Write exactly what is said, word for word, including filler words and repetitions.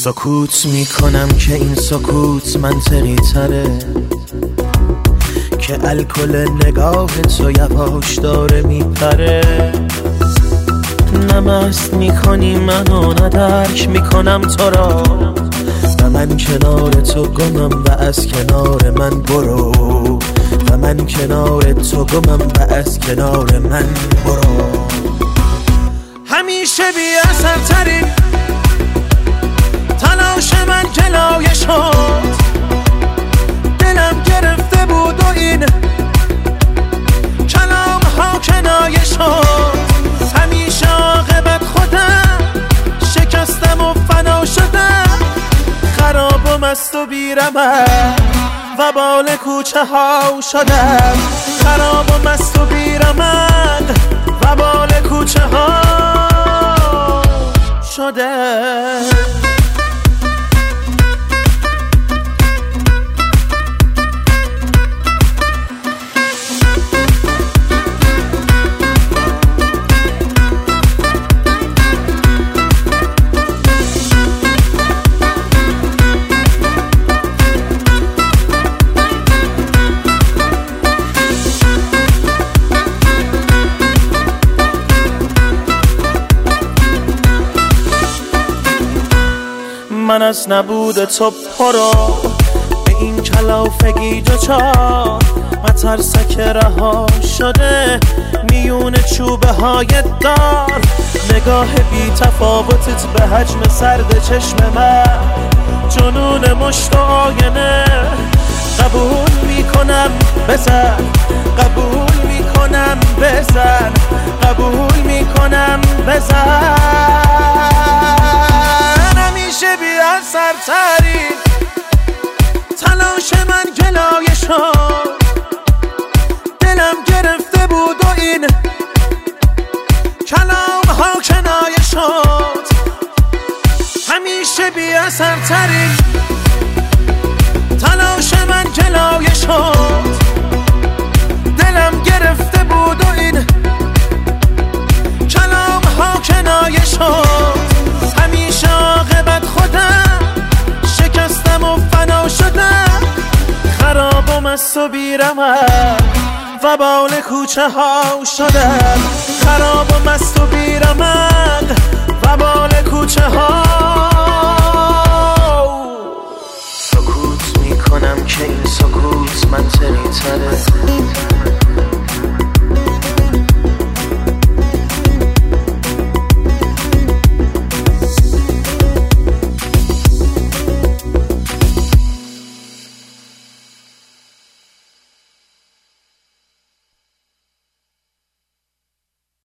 سکوت میکنم که این سکوت منطقی تره، که الکل نگاه تو یواش داره میپره. نه مست میکنی منو، نه درک میکنم تو را، و من کنار تو گمم و از کنار من برو، و من کنار تو گمم و از کنار من برو. همیشه بی اثر ترین تلاش من گلایه شد، دلم گرفته بود و این کلام ها کنایه شد. همیشه عاقبت خودم شکستم و فنا شدم، خراب و مست و بیرمد و بال کوچه ها شدم، خراب و مست و بیرمد و بال کوچه ها شدم. من از نبود تو پرو به این کلافگی دوچار، مترسک رها شده میون چوبه های دار. نگاه بی تفاوتت به حجم سرد چشم من، جنون مشت و آینه. قبول میکنم بزن، قبول میکنم بزن، قبول میکنم بزن. همیشه بی اثر ترین تلاش من گلایه شد، دلم گرفته بود و این کلام ها کنایه شد. همیشه بی اثر ترین تلاش من گلایه شد، دلم گرفته بود و این کلام ها کنایه شد. همیشه عاقبت خودم شکستم و فنا شدم، خراب و مست و بیرمد و بال کوچه ها شدم، خراب و مست و بیرمد